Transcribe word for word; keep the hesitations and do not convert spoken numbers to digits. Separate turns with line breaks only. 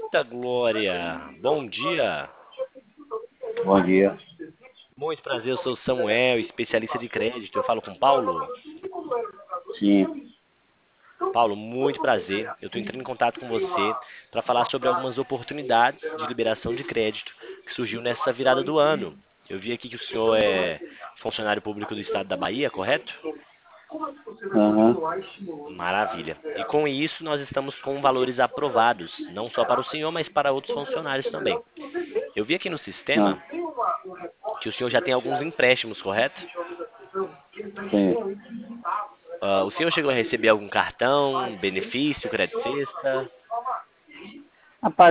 Eita Glória! Bom dia!
Bom dia.
Muito prazer, eu sou o Samuel, especialista de crédito. Eu falo com Paulo.
Sim.
Paulo, muito prazer. Eu estou entrando em contato com você para falar sobre algumas oportunidades de liberação de crédito que surgiu nessa virada do ano. Eu vi aqui que o senhor é funcionário público do estado da Bahia, correto?
Aham.
Maravilha. E com isso, nós estamos com valores aprovados, não só para o senhor, mas para outros funcionários também. Eu vi aqui no sistema
Ah,
que o senhor já tem alguns empréstimos, correto?
sim.
Ah, o senhor chegou a receber algum cartão, benefício, crédito sexta?
Rapaz,